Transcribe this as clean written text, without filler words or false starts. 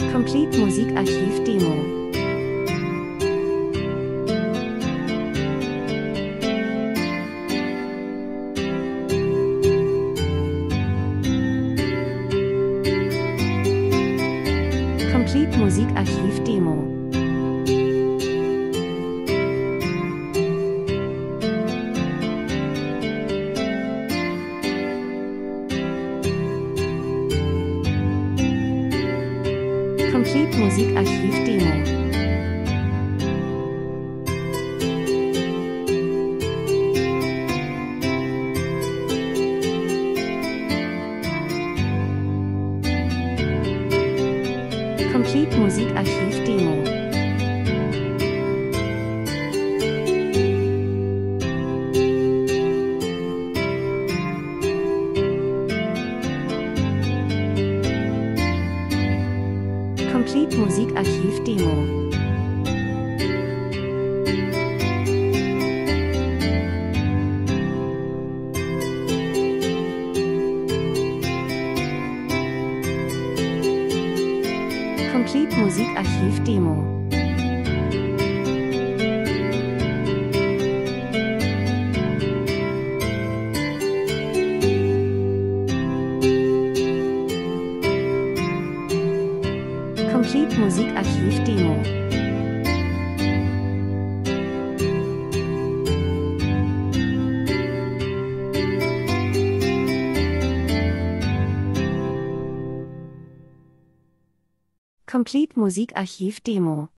Complete Musikarchiv Demo. Complete Musikarchiv Demo. Complete Musikarchiv Demo. Complete Musikarchiv Demo. Complete Musikarchiv Demo. Complete Musikarchiv Demo. Complete Musikarchiv Demo. Complete Musikarchiv Demo.